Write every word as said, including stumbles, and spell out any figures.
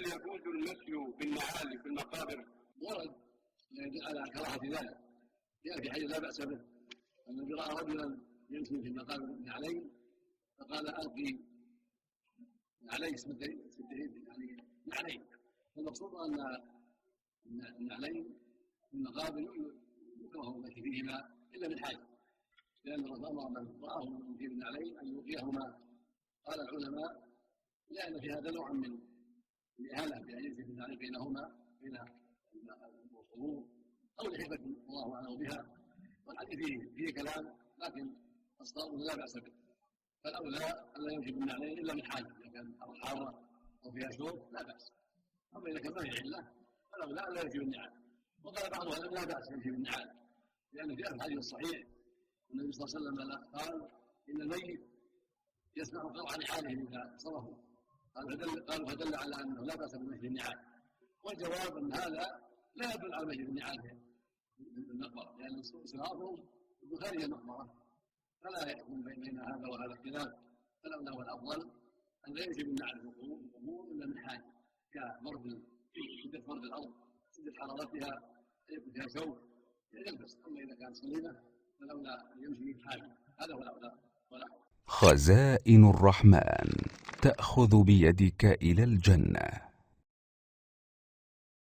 يجوز المشي بالنعال في المقابر؟ ورد يدل على كراهة ذلك، جاء في حديث لا بأس به الذي رأى رجلا يمشي في المقابر نعلين فقال ألقي نعلين ستين يعني نعلين. فالمقصود أن النعلين في المقابر يكره المشي فيهما إلا من حاجة، لأن الرسول أمر من رآه يمشي بالنعلين أن يلقيهما. قال العلماء لأن في هذا نوع من الإهانة بأن يمشي بالنعلين بينهما بين القبور أو لحكمة الله أعلم بها، والحديث فيه فيه كلام لكن الصواب لا بأس به. فالأولى ألا يمشي بالنعلين إلا من حاجة، إذا كان أو حارة أو فيها شوك لا بأس، أما إذا كان ما في علة فالأولى ألا يمشي بالنعال. وقال بعض أهل لا بأس يمشي بالنعال، لأن في الحديث الصحيح النبي صلى الله عليه وسلم قال إن الميت يسمع قرع نعالهم إذا صرفوا، قالوا فدل على أنه لا بأس بمشي النعال. والجواب أن هذا لا يدل على مشي النعال في المقبرة، لأن صرافهم خارج المقبرة فلا يكون بين هذا وهذا اختلاف. فالأولى والأفضل أن لا يمشي بالنعال في القبور إلا من حاجة كبرد شدة برد الأرض شدة حرارتها أن يكون فيها شوك يلبس، أما إذا كانت صليمة فالأولى أن يمشي بحاجة. هذا هو الأولى والأفضل. خزائن الرحمن تأخذ بيدك إلى الجنة.